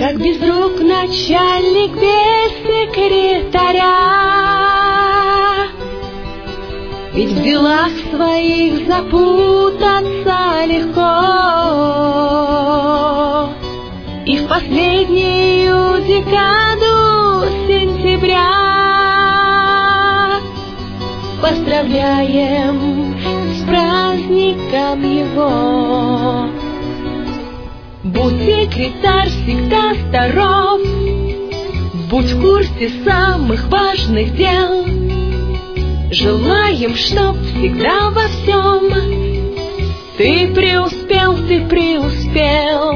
Как без рук начальник без секретаря. Ведь в делах своих запутаться легко, и в последнюю декаду сентября поздравляем с праздником его. Будь секретарь всегда здоров, будь в курсе самых важных дел. Желаем, чтоб всегда во всем ты преуспел, ты преуспел.